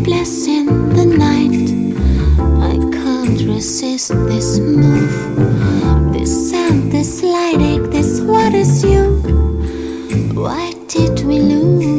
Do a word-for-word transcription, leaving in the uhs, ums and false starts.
sleepless in the night. I can't resist this move, this sound, this light ache, this what is you. Why did we lose?